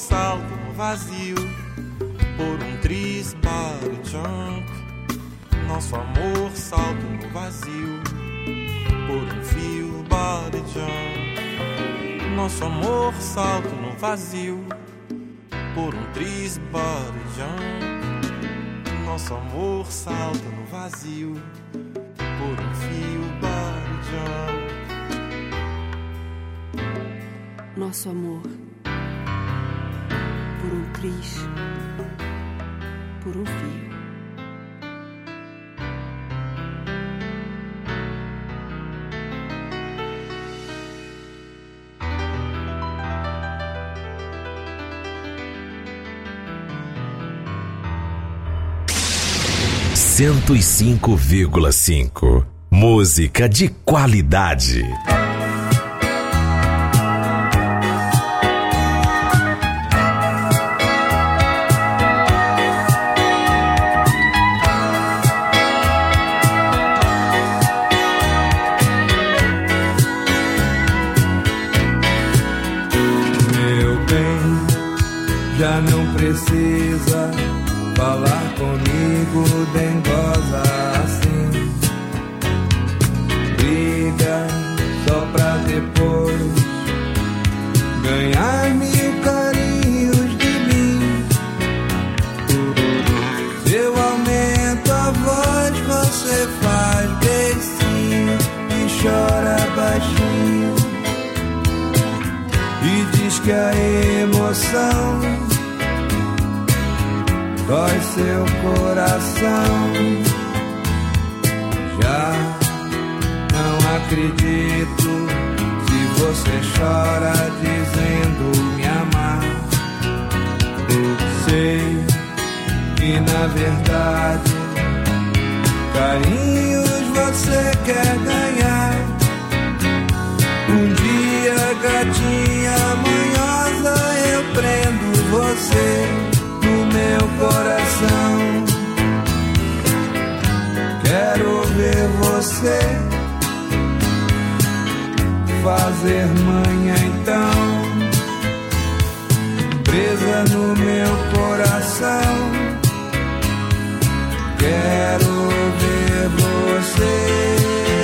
salta no vazio por um tris body jump. Nosso amor salta no vazio por um fio body jump. Nosso amor salta no vazio por um tris body jump. Nosso amor salta no vazio por um fio body jump. Nosso amor por um triz, por um fio. Cento e 105,5. Música de qualidade. Já não precisa falar comigo, dengosa assim. Briga só pra depois ganhar mil carinhos de mim. Se eu aumento a voz, você faz beicinho e chora baixinho. E diz que a emoção dói seu coração. Já não acredito se você chora dizendo me amar. Sei que na verdade carinhos você quer ganhar. Um dia, gatinha manhosa, eu prendo você no meu coração. Quero ver você fazer manha então, presa no meu coração. Quero ver você.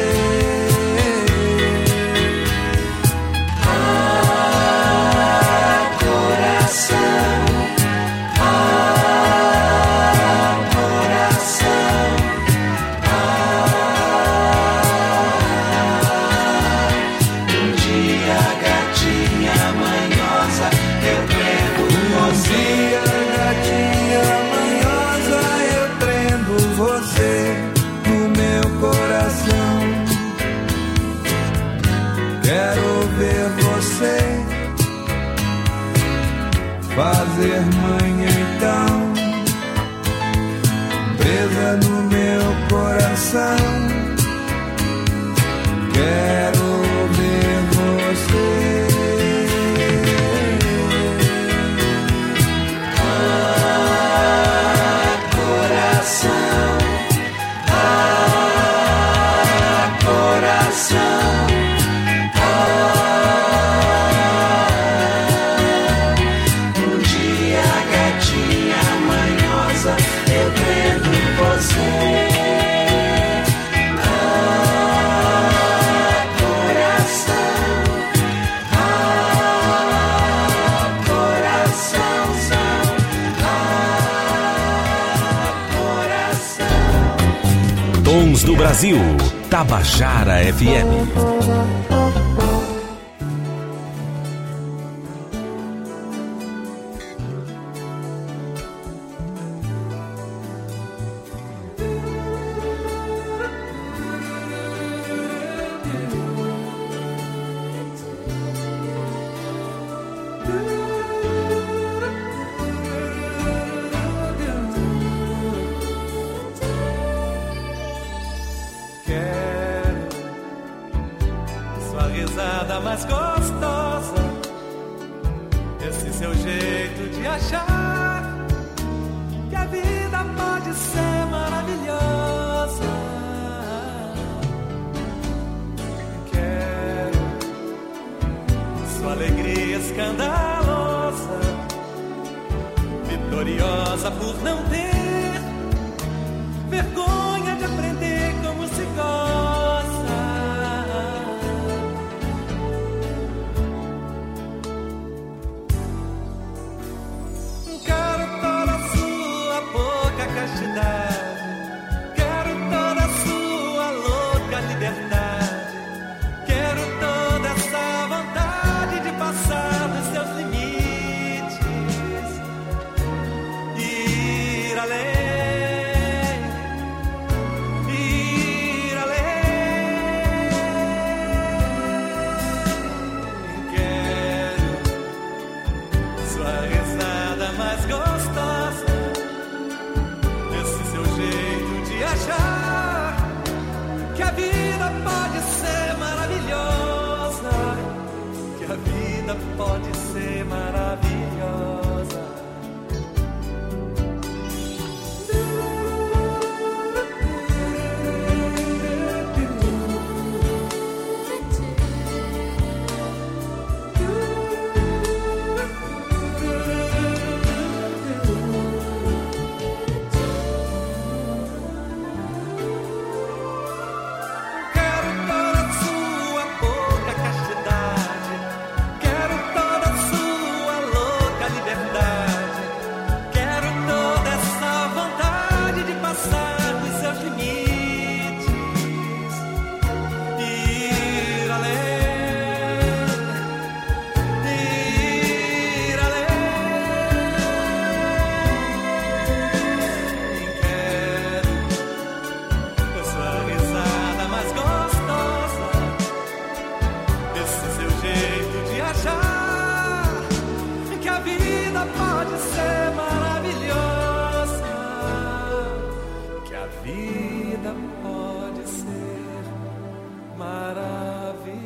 Fazer manha então, presa no meu coração. Quero ver você. Coração, coração. Eu prendo você. Tons do Brasil, Tabajara FM. Risada mais gostosa, esse seu jeito de achar que a vida pode ser maravilhosa. Quero sua alegria escandalosa, vitoriosa por não ter vergonha de aprender como se goza. Quero toda a sua pouca castidade, quero toda a sua louca liberdade, quero toda essa vontade de passar dos seus limites, ir além, ir além. Quero sua risada mais gostosa, esse seu jeito de achar que a vida pode ser maravilhosa, que a vida pode ser maravilhosa. Quero toda a sua pouca castidade, quero toda a sua louca liberdade, quero toda essa vontade de passar dos seus limites, ir além, ir além. Quero sua risada mais gostosa, esse seu jeito de achar que a vida pode ser maravilhosa, que a vida pode ser maravilhosa.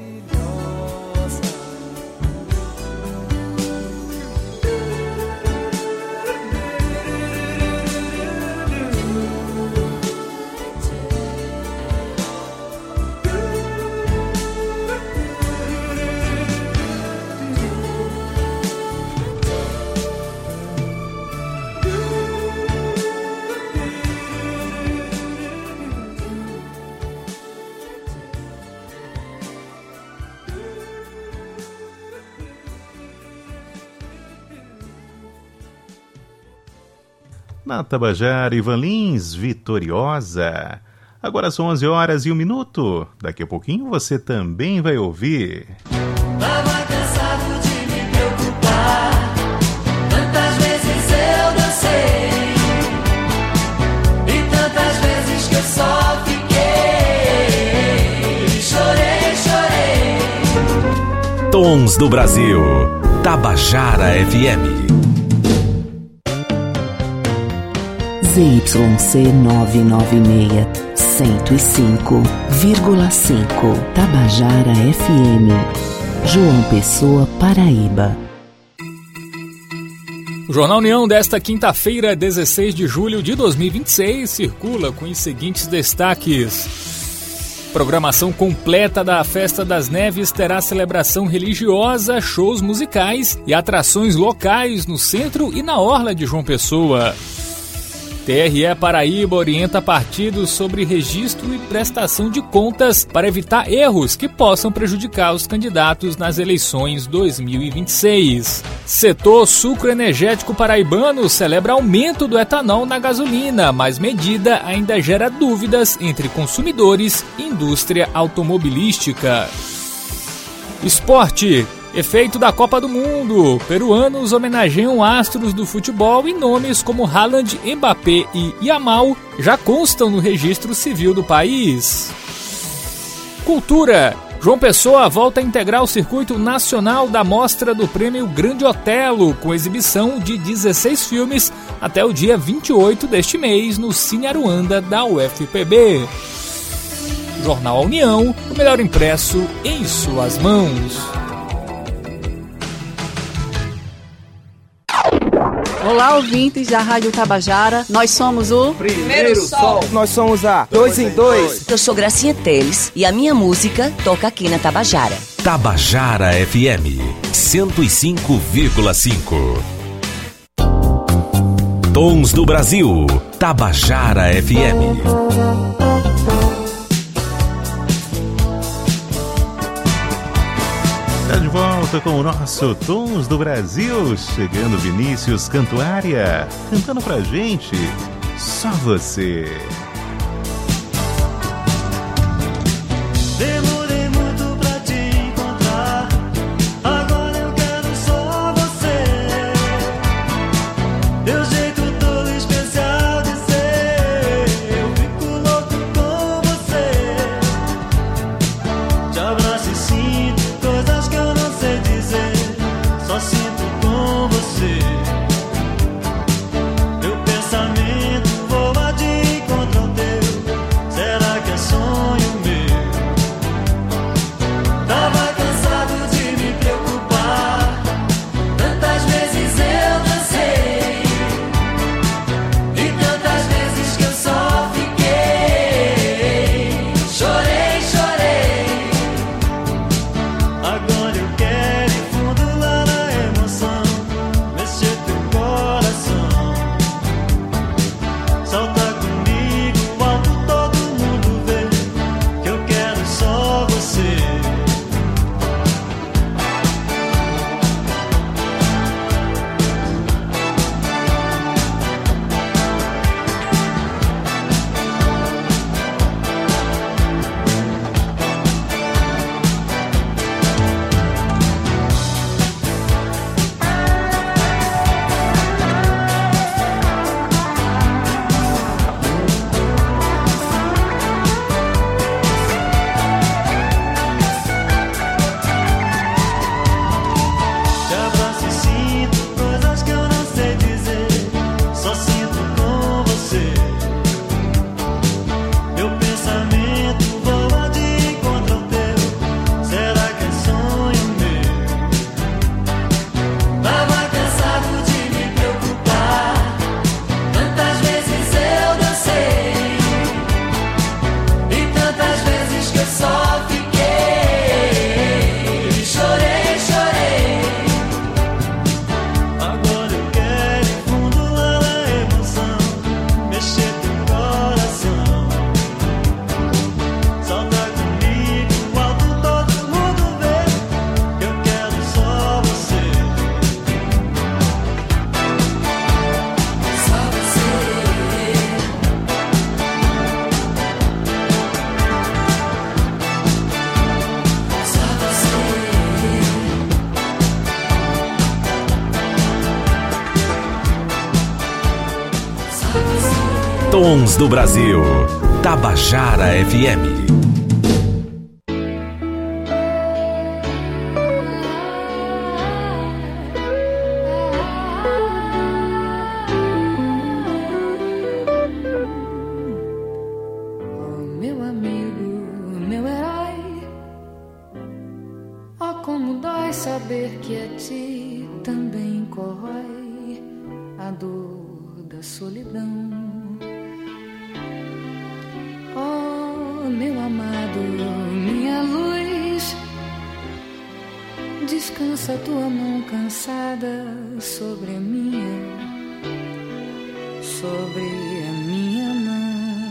Na Tabajara, Ivan Lins, Vitoriosa. Agora são 11 horas e 1 minuto. Daqui a pouquinho você também vai ouvir. Tava cansado de me preocupar, tantas vezes eu dancei, e tantas vezes que eu só fiquei, chorei, chorei. Tons do Brasil. Tabajara FM. ZYC 996, 105,5, Tabajara FM, João Pessoa, Paraíba. O Jornal União desta quinta-feira, 16 de julho de 2026, circula com os seguintes destaques. Programação completa da Festa das Neves terá celebração religiosa, shows musicais e atrações locais no centro e na orla de João Pessoa. TRE Paraíba orienta partidos sobre registro e prestação de contas para evitar erros que possam prejudicar os candidatos nas eleições 2026. Setor sucroenergético paraibano celebra aumento do etanol na gasolina, mas medida ainda gera dúvidas entre consumidores e indústria automobilística. Esporte. Efeito da Copa do Mundo. Peruanos homenageiam astros do futebol e nomes como Haaland, Mbappé e Yamal já constam no registro civil do país. Cultura. João Pessoa volta a integrar o circuito nacional da mostra do Prêmio Grande Otelo, com exibição de 16 filmes até o dia 28 deste mês no Cine Aruanda da UFPB. Jornal União, o melhor impresso em suas mãos. Olá, ouvintes da Rádio Tabajara. Nós somos o Primeiro Sol. Nós somos a 2 em 2. Eu sou Gracinha Teles e a minha música toca aqui na Tabajara. Tabajara FM 105,5. Tons do Brasil, Tabajara FM. Tá de volta com o nosso Tons do Brasil, chegando Vinícius Cantuária, cantando pra gente, Só Você. Demorei muito pra te encontrar, agora eu quero só você. Teu jeito todo especial de ser, eu fico louco com você. Te abraço e sinto coisas que eu não sei dizer, só sinto com você. Meu pensamento voa de encontro ao teu, será que é sonho meu? Tava cansado de me preocupar, tantas vezes eu dancei, e tantas vezes que eu só fiquei. Chorei, chorei, agora eu quero ir fundo lá na emoção, mexer teu coração. Solta comigo alto, todo mundo vê que eu quero só você. Te abraço e sinto coisas que eu não sei dizer, só sinto com você. Meu pensamento voa de encontro ao teu, será que é sonho meu? Tava cansado de me preocupar, tantas vezes eu dancei, e tantas vezes que eu só fiquei. Chorei, chorei, agora eu quero ir fundo lá na emoção, mexer teu coração. Solta comigo alto, todo mundo vê que eu quero só você. Só você. Só você. Tons do Brasil, Tabajara FM. Meu amigo, meu herói, oh como dói saber que a ti também corrói a dor da solidão. Oh meu amado, minha luz, descansa tua mão cansada sobre a minha, sobre a minha mão.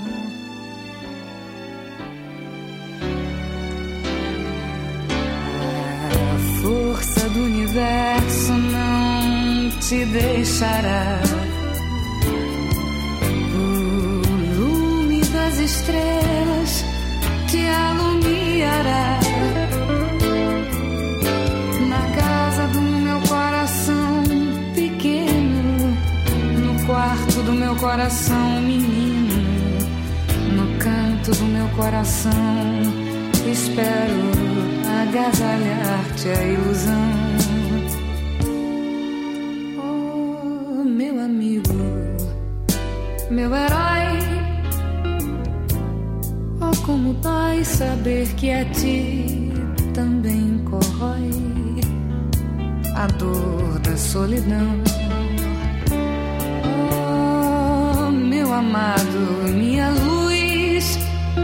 A força do universo não te deixará, o lume das estrelas te alumiará. Na casa do meu coração pequeno, no quarto do meu coração menino, no canto do meu coração espero agasalhar-te a ilusão. Oh, meu amigo, meu herói, oh, como dói saber que a ti também corrói a dor da solidão. Oh, meu amado, minha luz,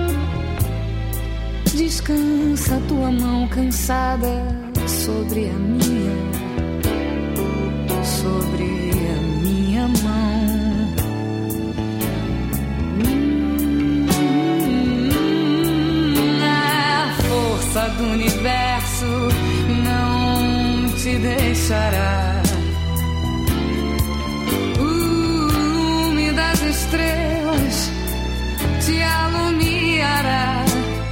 descansa tua mão cansada sobre a minha, sobre a minha mão. estrelas te alumiará.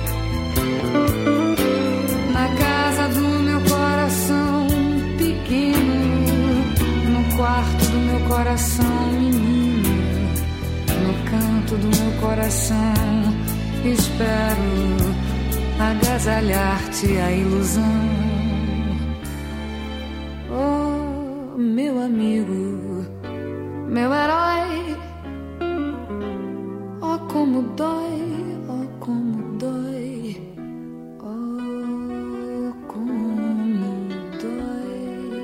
Na casa do meu coração pequeno, no quarto do meu coração menino, no canto do meu coração espero agasalhar-te a ilusão. Oh, meu amigo, meu herói, oh como dói, oh como dói, oh como dói.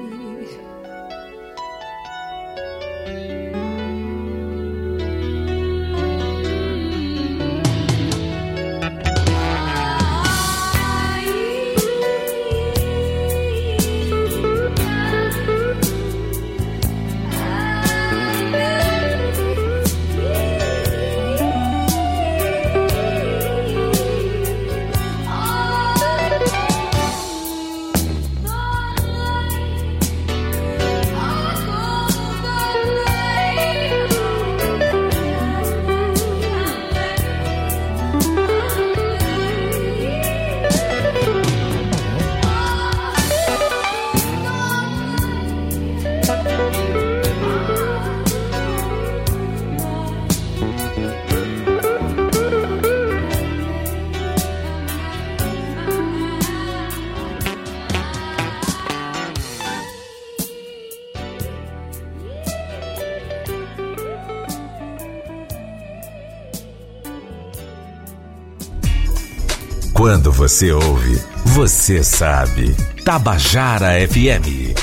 Quando você ouve, você sabe. Tabajara FM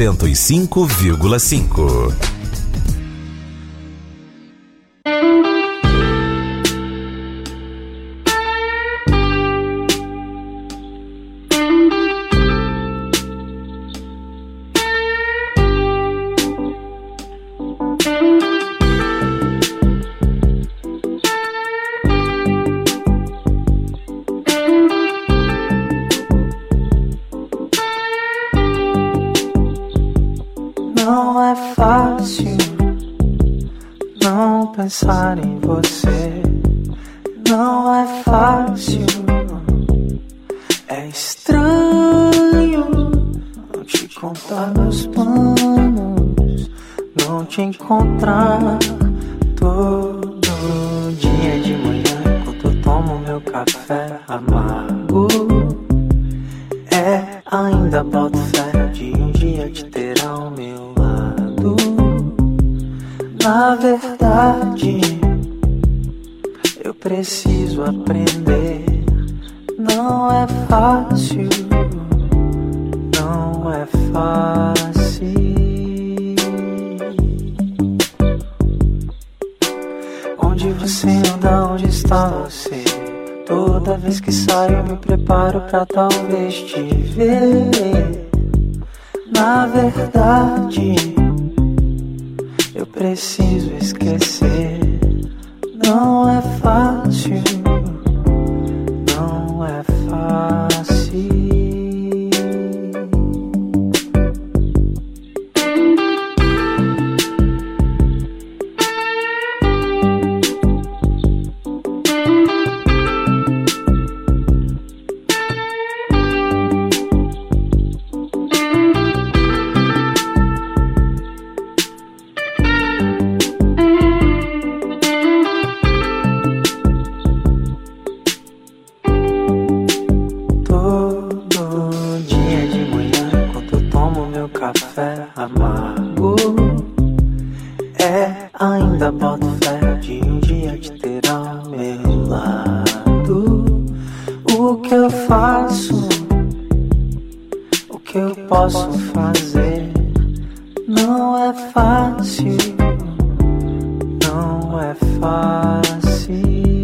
105,5. Pensar em você não é fácil, é estranho não te contar meus planos, não te encontrar todo dia de manhã enquanto eu tomo meu café amargo. Ainda boto fé de um dia te ter ao meu lado. Na verdade, eu preciso aprender. Não é fácil, não é fácil. Onde você anda, onde está você? Toda vez que saio eu me preparo pra talvez te ver. Na verdade, eu preciso esquecer. Não é fácil, não é fácil. Ainda boto fé de um dia te ter ao meu lado. O que eu faço, o que eu posso fazer, não é fácil, não é fácil.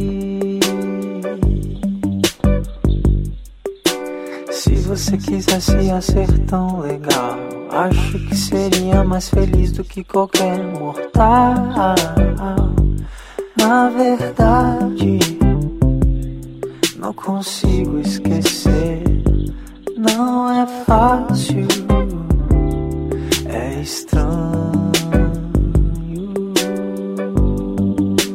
Se você quisesse ia ser tão legal, acho que seria mais feliz do que qualquer mortal. Na verdade, não consigo esquecer. Não é fácil, é estranho.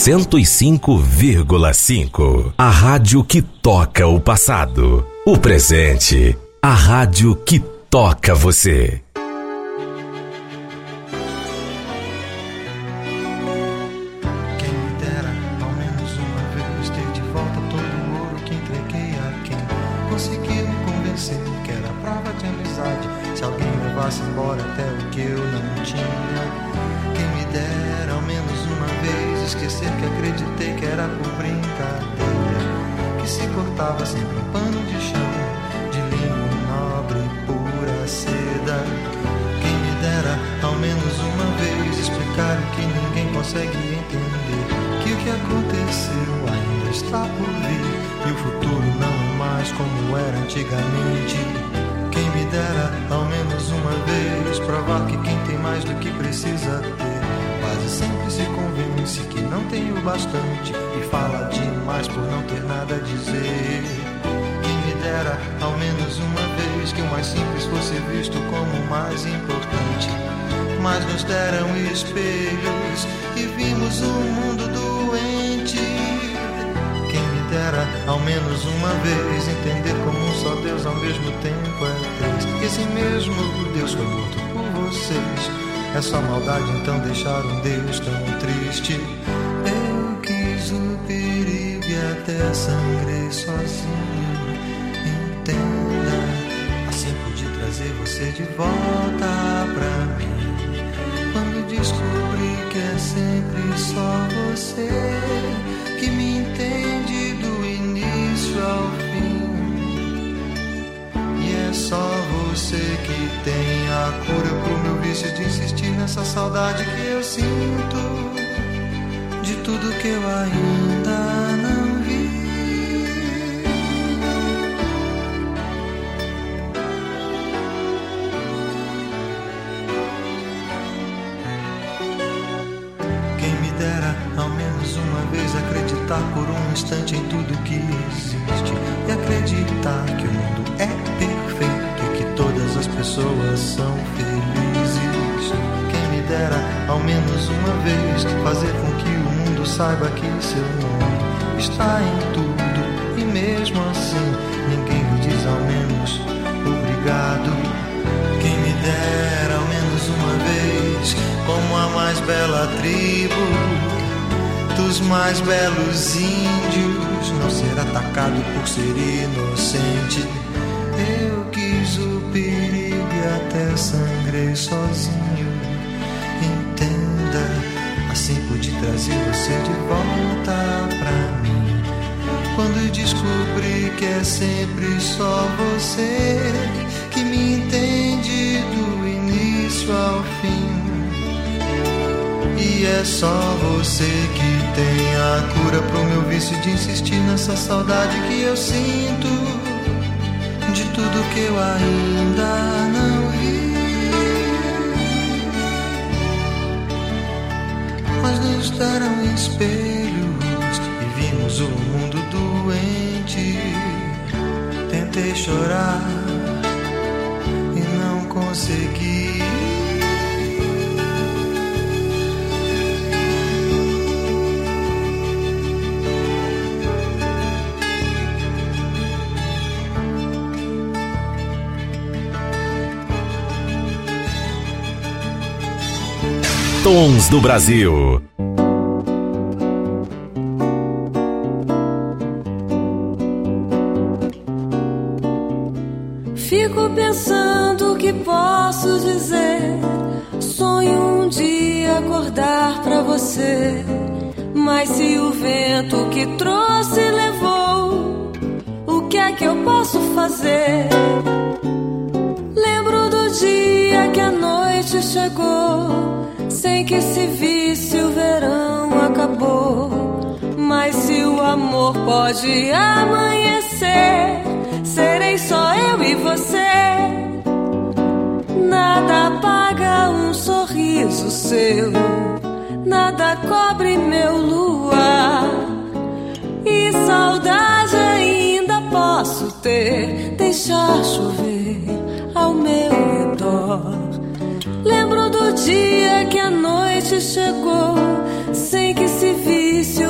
105,5. A rádio que toca o passado, o presente. A rádio que toca você. Quem me dera, ao menos uma vez, ter de volta todo o ouro que entreguei a quem conseguiu me convencer que era prova de amizade. Se alguém levasse embora até o que eu não tinha. Quem me dera, ao menos uma vez, esquecer que acreditei que era por brincadeira, que se cortava sempre um pano de chão, de linho nobre, pura seda. Quem me dera, ao menos uma vez, explicar o que ninguém consegue entender, que o que aconteceu ainda está por vir, e o futuro não é mais como era antigamente. Quem me dera, ao menos uma vez, provar que quem tem mais do que precisa ter, quase sempre se convence que não tem o bastante e fala demais por não ter nada a dizer. Quem me dera, ao menos uma vez, que o mais simples fosse visto como o mais importante. Mas nos deram espelhos e vimos um mundo doente. Quem me dera, ao menos uma vez, entender como um só Deus ao mesmo tempo é três. Esse mesmo Deus foi morto por vocês. É só maldade então deixar um Deus tão triste. Eu quis o perigo e até sangrei sozinho. Entenda, assim pude trazer você de volta pra mim. Quando descobri que é sempre só você que me entende do início ao fim. E é só você que tem a cura pro meu vício de insistir nessa saudade que eu sinto de tudo que eu ainda não vi. Quem me dera, ao menos uma vez, acreditar por um instante em tudo que existe e acreditar que o mundo é perfeito e que todas as pessoas são felizes. Quem me dera, ao menos uma vez, fazer com que o mundo saiba que seu nome está em tudo e mesmo assim ninguém me diz ao menos obrigado. Quem me dera, ao menos uma vez, como a mais bela tribo dos mais belos índios, não ser atacado por ser inocente. Eu quis o perigo e até sangrei sozinho. Entenda, assim pude trazer você de volta pra mim. Quando descobri que é sempre só você que me entende do início ao fim. E é só você que tem a cura pro meu vício de insistir nessa saudade que eu sinto de tudo que eu ainda não vi. Mas nos deram espelhos e vimos o mundo doente. Tentei chorar e não consegui. Tons do Brasil. Fico pensando o que posso dizer. Sonho um dia acordar pra você, mas se o vento que trouxe levou, o que é que eu posso fazer? Lembro do dia que a noite chegou, sem que se visse o verão acabou. Mas se o amor pode amanhecer, serei só eu e você. Nada apaga um sorriso seu, nada cobre meu luar. E saudade ainda posso ter, deixar chover ao meu redor. Lembro do dia que a noite chegou, sem que se visse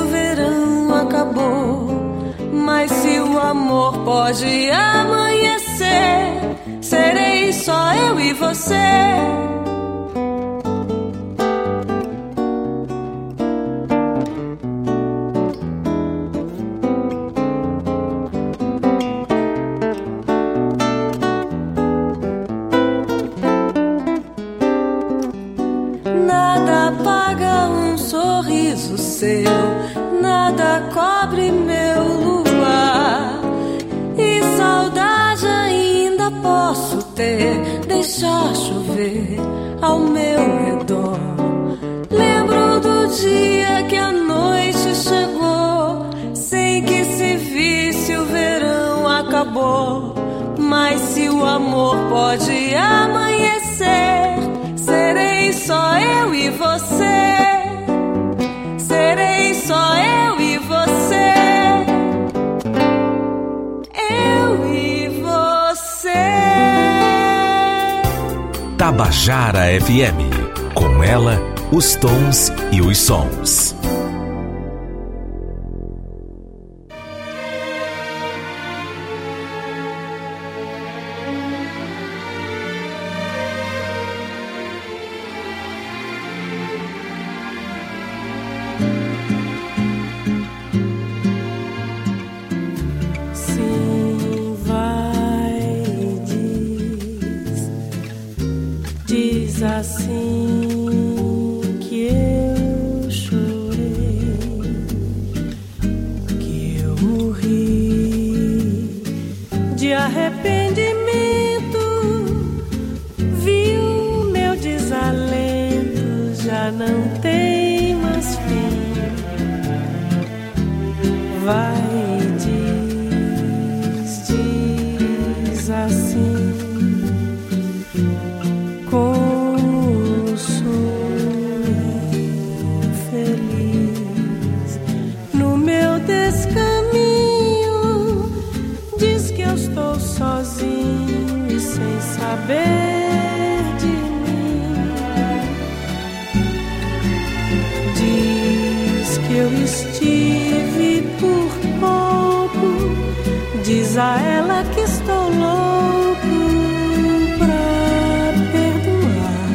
acabou. Mas se o amor pode amanhecer, serei só eu e você. Nada apaga um sorriso seu, nada cobre meu luar. E saudade ainda posso ter, deixar chover ao meu redor. Lembro do dia que a noite chegou, sem que se visse o verão acabou. Mas se o amor pode amanhecer, serei só eu e você. Serei só eu e você. Eu e você. Tabajara FM. Com ela, os tons e os sons. Assim que eu chorei, que eu morri de arrependimento, viu meu desalento, já não tem mais fim. Vai, diz assim. Sozinho e sem saber de mim, diz que eu estive por pouco, diz a ela que estou louco pra perdoar,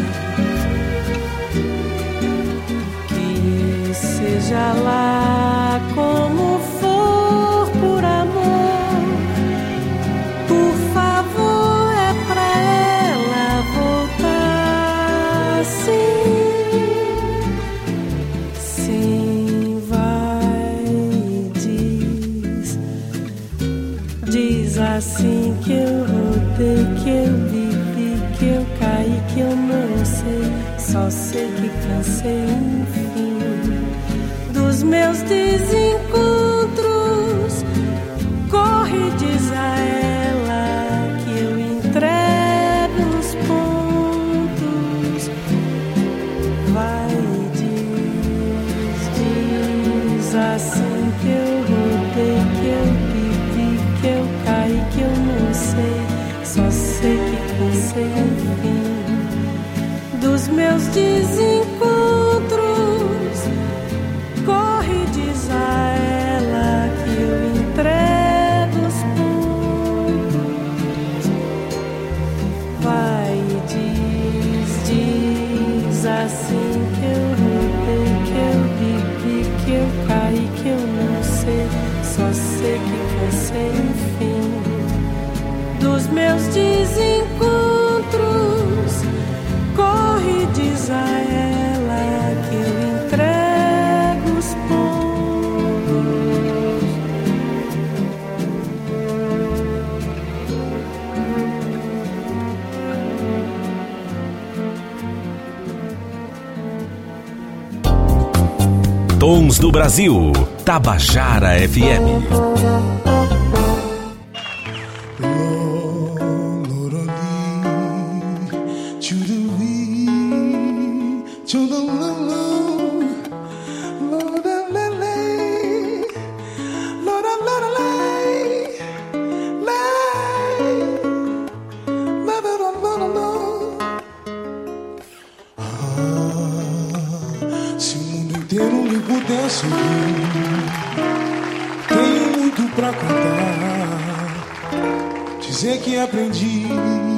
que seja lá como for por amor. Assim que eu rodei, que eu vivi, que eu caí, que eu não sei, só sei que cansei, enfim, dos meus desencontros. Corre, diz a ela que eu entrego os pontos. Vai, diz assim que eu rodei, que eu vivi, que eu caí, que eu não sei, só sei que cansei, enfim, dos meus desencontros. Corre, diz a ela que eu entrego os pontos. Vai, diz assim que eu rodei, que eu vivi, que eu caí, que eu não sei, só sei que cansei, enfim, dos meus desencontros. Corre, diz a ela que eu entrego os pontos. Tons do Brasil. Tabajara FM. Se o mundo inteiro me pudesse ouvir, dizer que aprendi.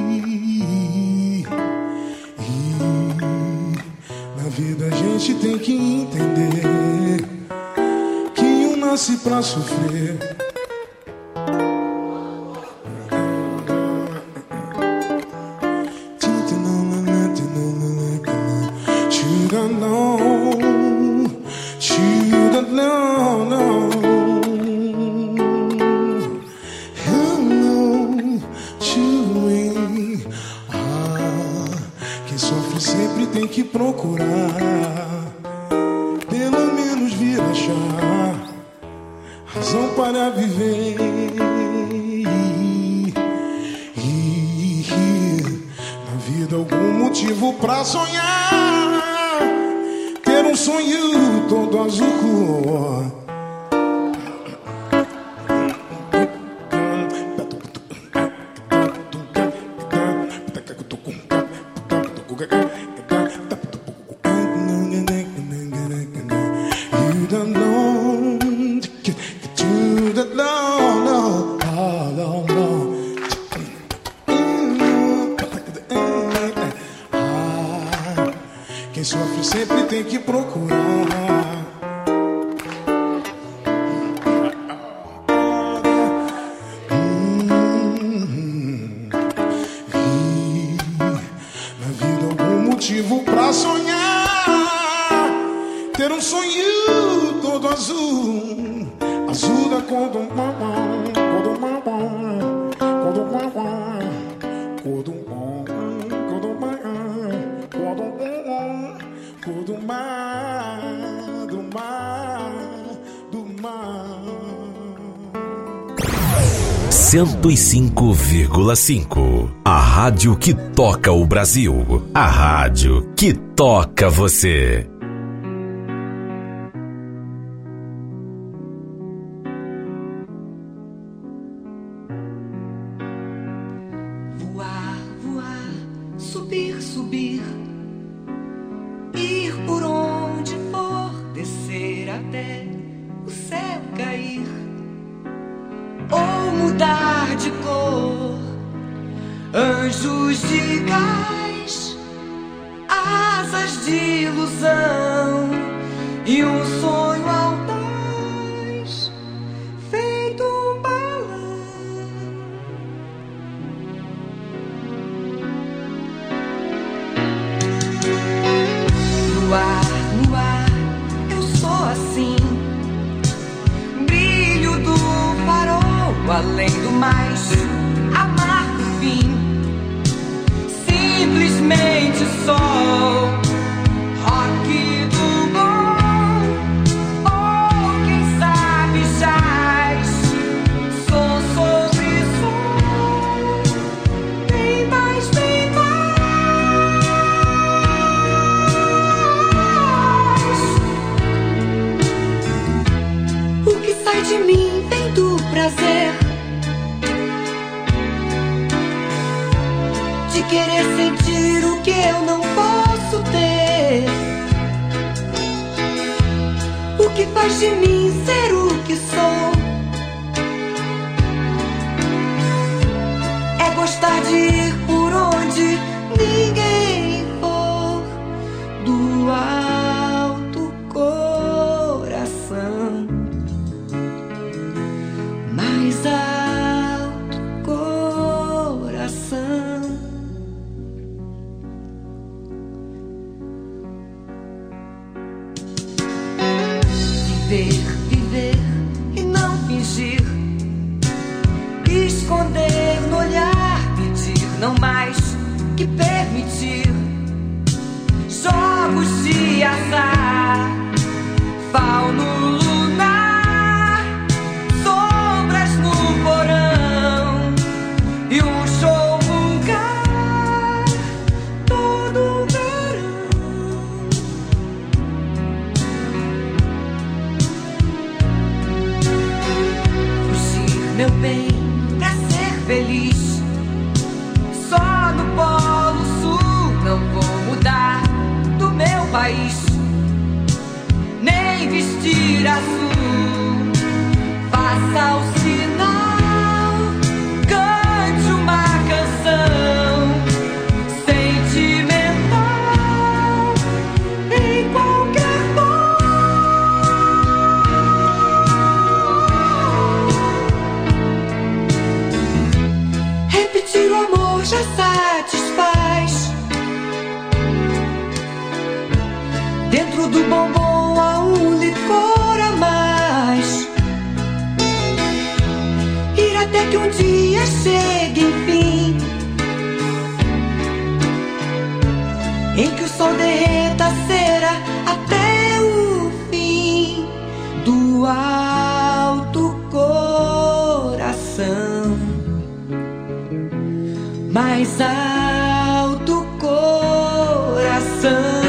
Na vida a gente tem que entender que um nasce pra sofrer. Quem sofre sempre tem que procurar. Na vida algum motivo pra sonhar, ter um sonho todo azul, azul da cor do mamão, cor do mamão, cor do mamão, cor do mamão, cor do mamão, cor do mamão, cor do mar, do mar, do mar. 105,5. A rádio que toca o Brasil. A rádio que toca você. Voar, voar, subir, subir, ir por onde for, descer até o céu cair, ou mudar de cor, anjos de gás, asas de ilusão e um sonho audaz, feito um balão. No ar, eu sou assim, brilho do farol, além do mais, amar no fim, simplesmente sol, rock do bom, ou quem sabe jazz, som sobre som, bem mais, bem mais. O que sai de mim vem do prazer de querer sentir o que eu não posso ter. O que faz de mim ser o que sou é gostar de ir por onde ninguém for, do alto coração, mais alto coração. Viver, viver e não fingir, esconder no olhar, pedir não mais que permitir, jogos de azar, fauno lunar, sombras no porão e um show vulgar todo verão. Fugir, meu bem, pra ser feliz, só no Polo Sul não vou mudar do meu país, nem vestir azul. Faça o sinal, cante o Repetir o amor já satisfaz. Dentro do bombom há um licor a mais. Ir até que um dia chegue, enfim, em que o sol derreta a cera até o fim do alto coração. Mais alto coração.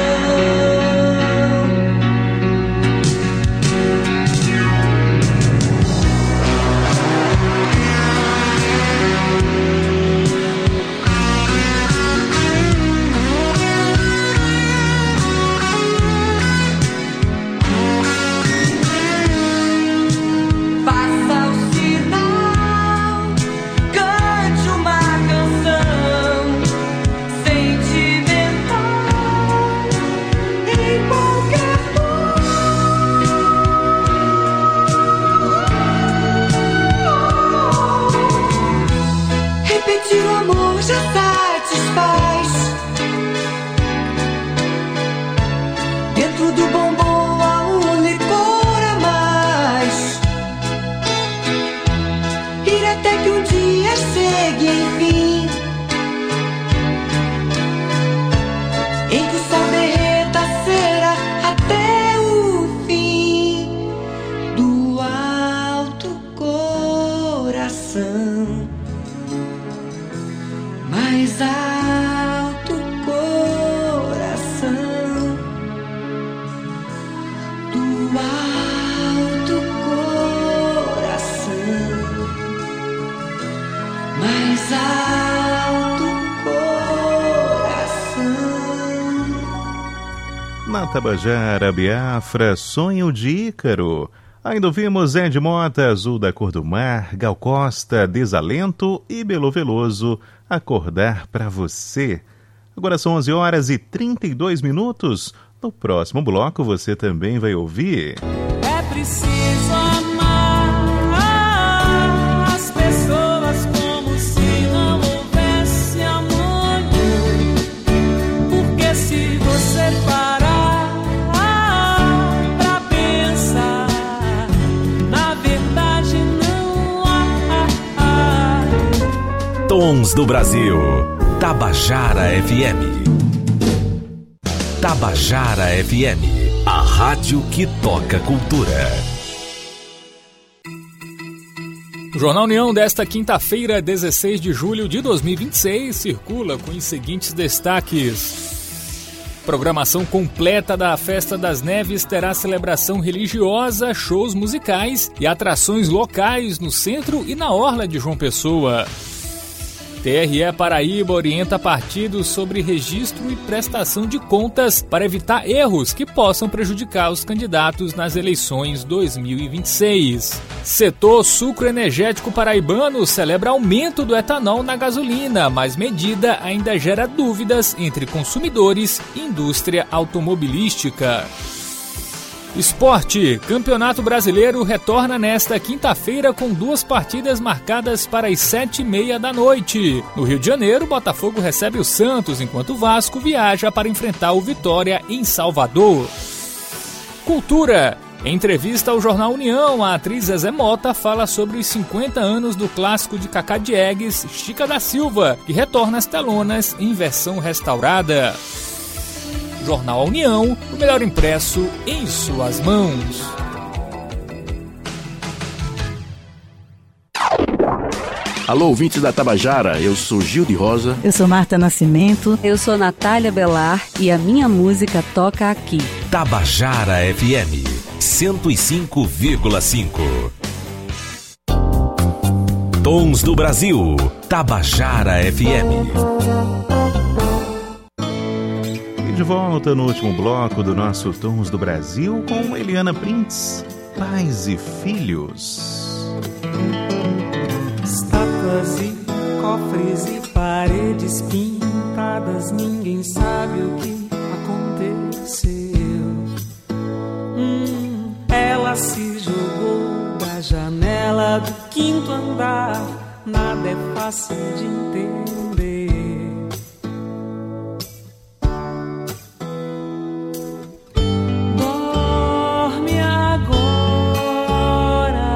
Repetir o amor já satisfaz. Dentro do bombom há um licor a mais. Ir até que um dia chegue, enfim, em que o sol derreta a cera até o fim do alto coração. Mais alto coração. Do alto coração. Mais alto coração. Na Tabajara, Biafra, Sonho de Ícaro. Ainda ouvimos Ed Mota, Azul da Cor do Mar, Gal Costa, Desalento e Belo Veloso, Acordar Pra Você. Agora são 11h32. No próximo bloco você também vai ouvir... É preciso amar as pessoas como se não houvesse amanhã. Porque se você parar pra pensar, na verdade não há. Tons do Brasil. Tabajara FM. Tabajara FM, a rádio que toca cultura. O Jornal União desta quinta-feira, 16 de julho de 2026, circula com os seguintes destaques. Programação completa da Festa das Neves terá celebração religiosa, shows musicais e atrações locais no centro e na orla de João Pessoa. TRE Paraíba orienta partidos sobre registro e prestação de contas para evitar erros que possam prejudicar os candidatos nas eleições 2026. Setor sucroenergético paraibano celebra aumento do etanol na gasolina, mas medida ainda gera dúvidas entre consumidores e indústria automobilística. Esporte. Campeonato Brasileiro retorna nesta quinta-feira com 2 partidas marcadas para as 7h30 da noite. No Rio de Janeiro, Botafogo recebe o Santos, enquanto o Vasco viaja para enfrentar o Vitória em Salvador. Cultura. Em entrevista ao Jornal União, a atriz Zezé Mota fala sobre os 50 anos do clássico de Cacá Diegues, Chica da Silva, que retorna às telonas em versão restaurada. Jornal União, o melhor impresso em suas mãos. Alô, ouvintes da Tabajara, eu sou Gil de Rosa. Eu sou Marta Nascimento. Eu sou Natália Belar e a minha música toca aqui. Tabajara FM 105,5. Tons do Brasil. Tabajara FM. De volta no último bloco do nosso Tons do Brasil com Eliana Prince, Pais e Filhos. Estátuas e cofres e paredes pintadas, ninguém sabe o que aconteceu. Ela se jogou da janela do 5º andar, nada é fácil de entender. Dorme agora.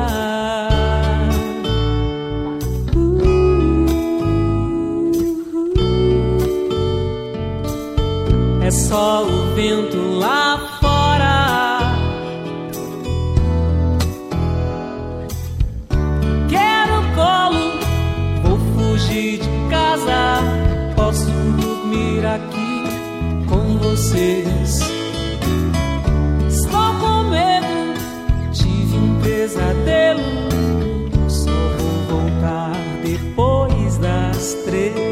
É só o vento lá fora. Quero colo, vou fugir de casa. Posso dormir aqui com vocês. Estou com medo, tive um pesadelo. Só vou voltar depois das 3.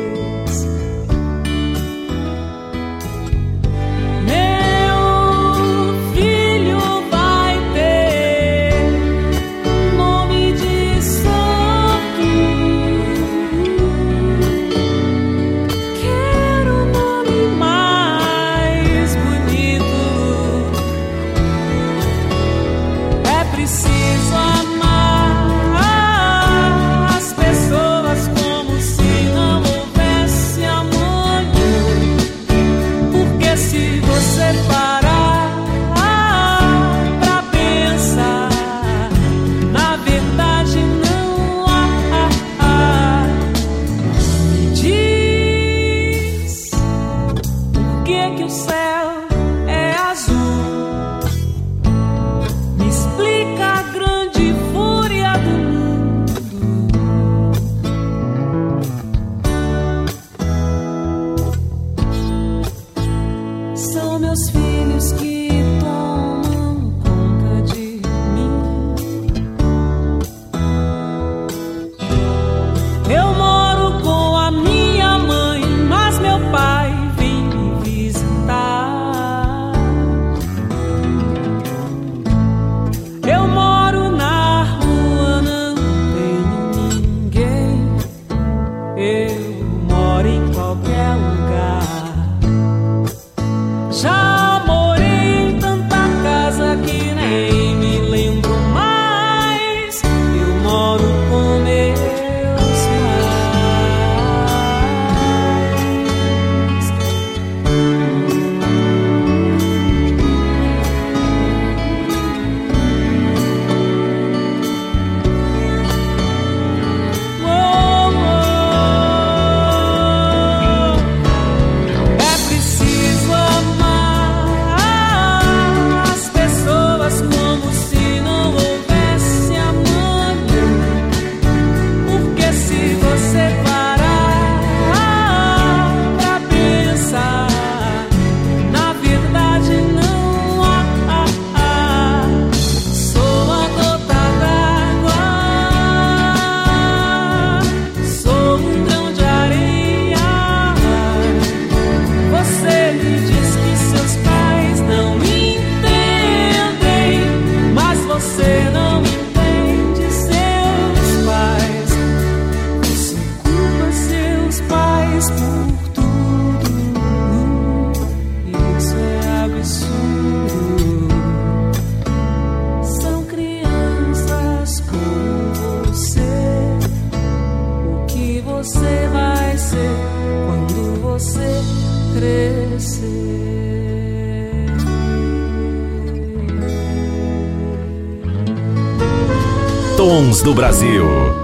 Tons do Brasil,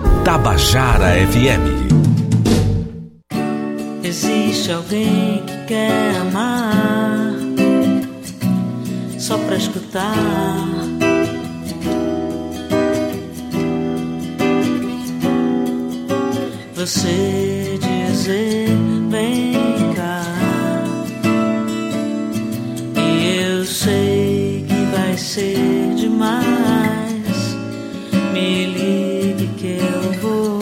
Tabajara FM. Existe alguém que quer amar só pra escutar. Você dizer vem cá, e eu sei que vai ser demais. Me ligue que eu vou.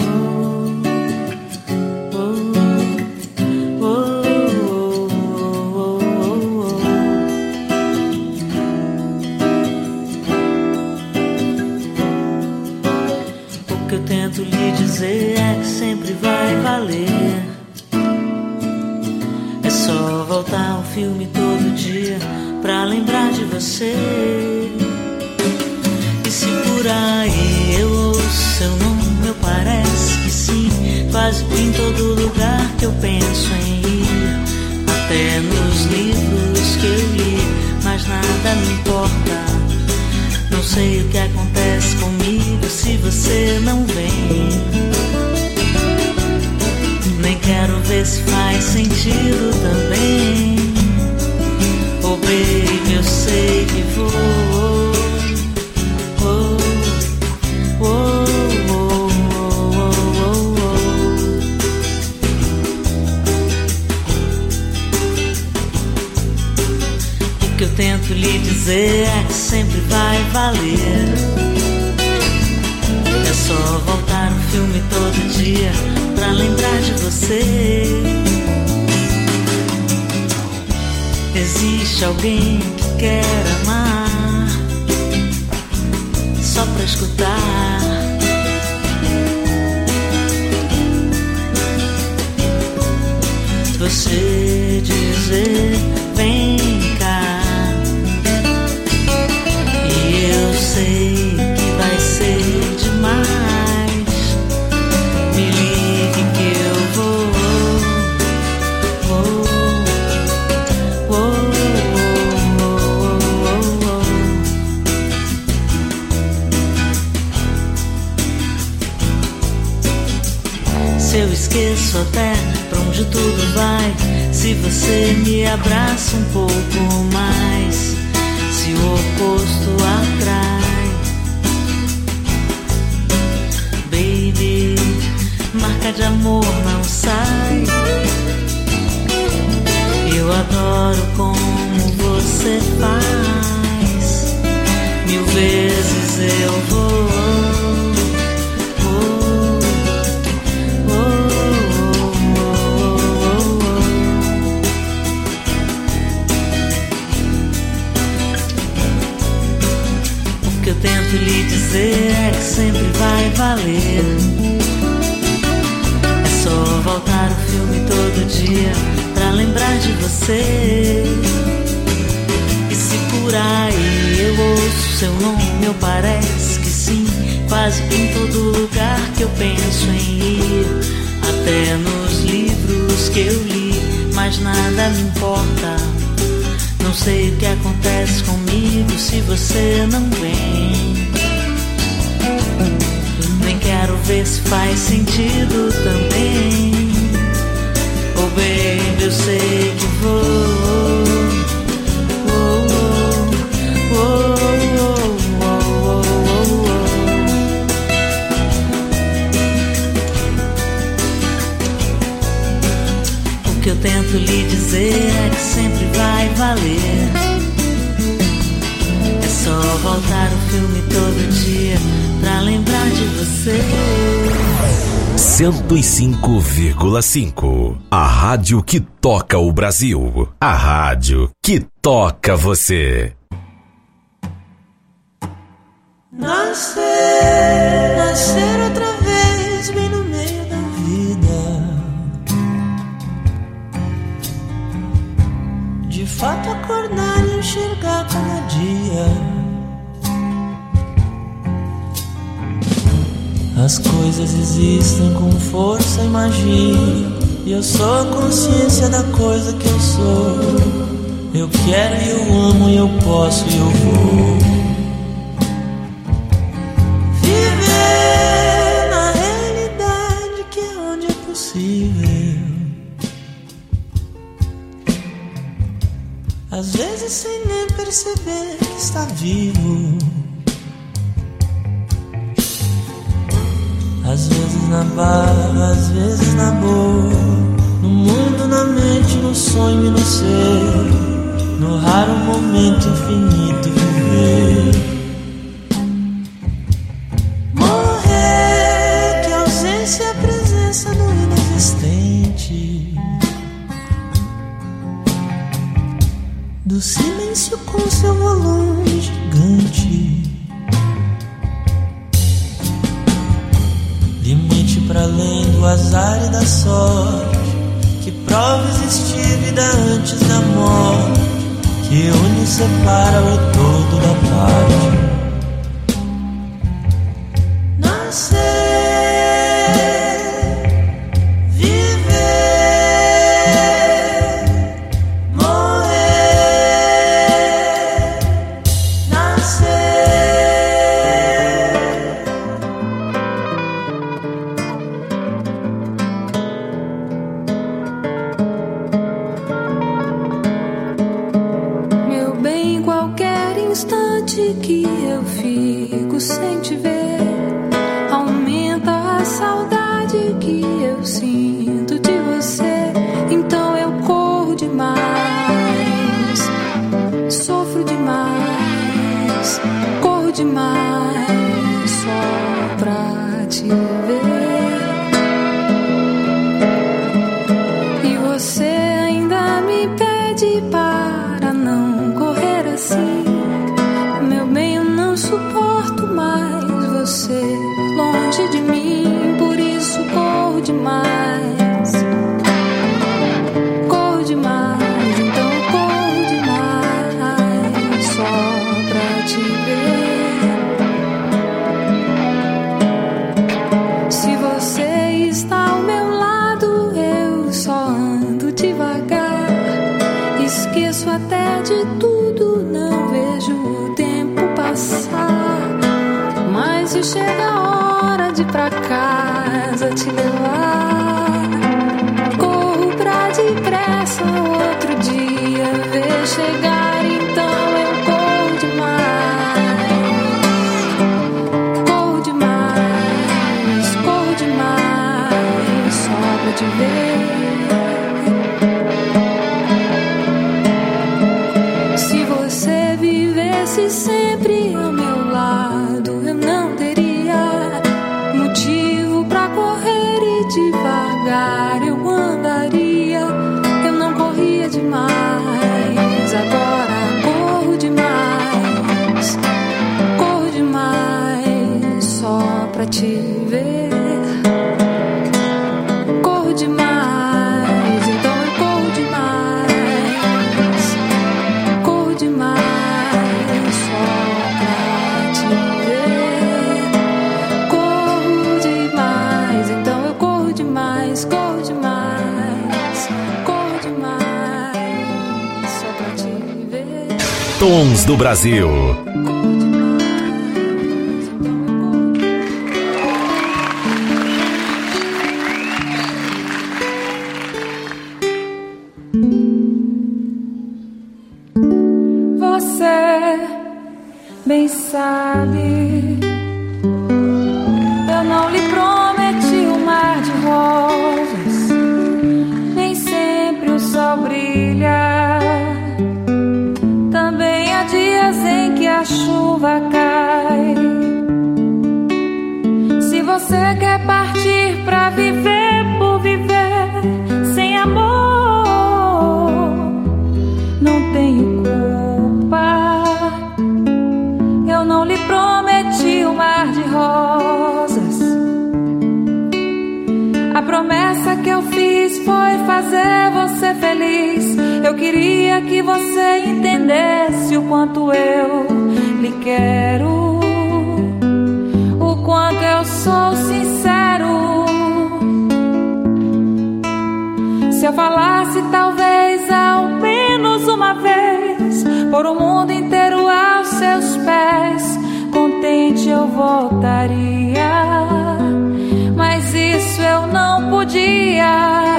O que eu tento lhe dizer é que sempre vai valer. É só voltar um filme todo dia pra lembrar de você. E se por aí eu ouço seu nome, eu parece que sim, quase em todo lugar que eu penso em ir, até nos livros que eu li, mas nada me importa. Não sei o que acontece comigo se você não vem. Nem quero ver se faz sentido também. Oh baby, eu sei que vou. Oh, oh, oh, oh, oh, oh. O que eu tento lhe dizer é que sempre vai valer. É só voltar um filme todo dia pra lembrar de você. Existe alguém que quer amar só pra escutar. Você dizer vem cá, e eu sei que vai ser demais. Me ligue que eu vou. Se eu esqueço até pra onde tudo vai, se você me abraça um pouco mais, se o oposto atrai. Baby, marca de amor não sai. Eu adoro como você faz. 1000 vezes eu vou. O que eu tento lhe dizer é que sempre vai valer. É só voltar o filme todo dia pra lembrar de você. E se por aí eu ouço seu nome, ou parece que sim, quase em todo lugar que eu penso em ir, até nos livros que eu li, mas nada me importa. Não sei o que acontece comigo se você não vem. Nem quero ver se faz sentido também. Oh baby, eu sei que vou. O que eu tento lhe dizer é que sempre vai valer. É só voltar o filme todo dia pra lembrar de você. 105,5. A rádio que toca o Brasil. A rádio que toca você. Nascer outra vez bem no meio da vida. De fato acordar e enxergar cada dia. As coisas existem com força e magia, e eu sou a consciência da coisa que eu sou. Eu quero e eu amo e eu posso e eu vou viver na realidade que é onde é possível. Às vezes sem nem perceber que está vivo. Às vezes na barra, às vezes na boa. No mundo, na mente, no sonho e no ser. No raro momento infinito viver. Morrer, que a ausência é a presença do inexistente. Do silêncio com seu volume gigante. Limite para além do azar e da sorte, que prova existir vida antes da morte, que une e separa o todo da parte. Nascer sem te ver. Aumenta a saudade que eu sinto de você. Então eu corro demais, sofro demais, corro demais só pra te ver. E você ainda me pede para não correr assim. Meu bem, eu não suporto mais você longe de mim, por isso corro demais, corro demais, então corro demais só pra te ver. Se você está ao meu lado, eu só ando devagar, esqueço até de tudo, não vejo o tempo passar. Mas se chega a hora de ir pra casa te levar, corro pra depressa outro dia ver chegar. Então eu corro demais só pra te ver. Se você vivesse sempre ao meu lado, eu não teria motivo pra correr e devagar eu andaria. Eu não corria demais, agora corro demais só pra te ver. Corro demais, então eu corro demais só pra te ver. Corro demais, então eu corro demais só pra te ver. Tons do Brasil. Você bem sabe, eu não lhe prometi um mar de rosas, nem sempre o sol brilha. Também há dias em que a chuva cai. Se você quer partir pra viver por viver sem amor, não tenho culpa. Eu não lhe prometi um mar de rosas. A promessa que eu fiz foi fazer você feliz. Eu queria que você entendesse o quanto eu lhe quero, o quanto eu sou sincero. Se eu falasse talvez ao menos uma vez, por o mundo inteiro aos seus pés, contente eu voltaria. Mas isso eu não podia.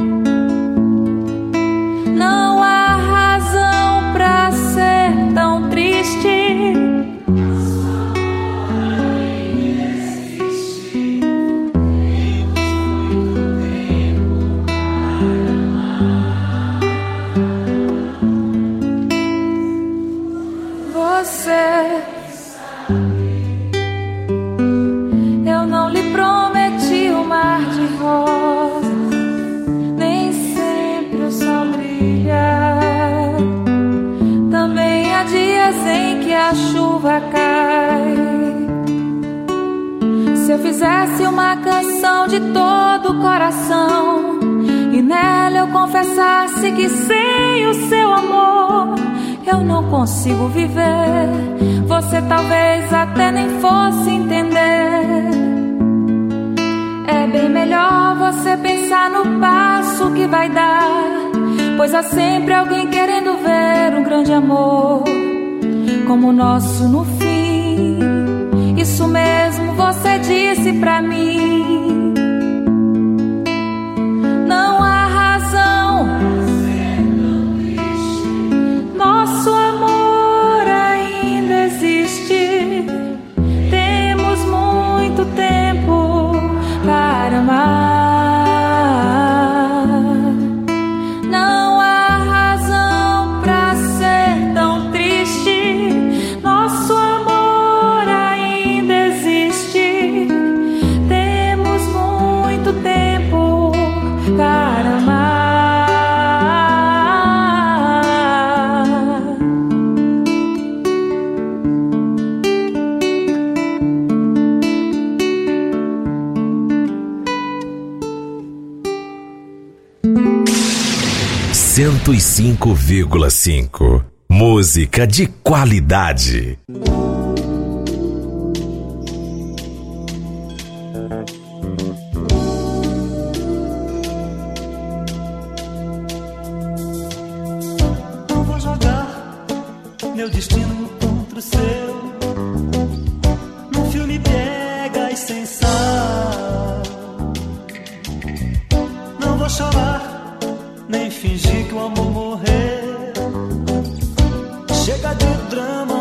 Não há razão pra ser tão triste. Você, eu não lhe prometi um mar de rosas, nem sempre o sol brilha. Também há dias em que a chuva cai. Se eu fizesse uma canção de todo o coração e nela eu confessasse que sem o seu amor eu não consigo viver, você talvez até nem fosse entender. É bem melhor você pensar no passo que vai dar, pois há sempre alguém querendo ver um grande amor como o nosso no fim. Isso mesmo você disse pra mim. Não há razão, nosso amor ainda existe. 105,5. Música de qualidade. Não vou jogar meu destino contra o seu, num filme piegas sem sal. Não vou chorar, nem fingir que o amor morreu. Chega de drama,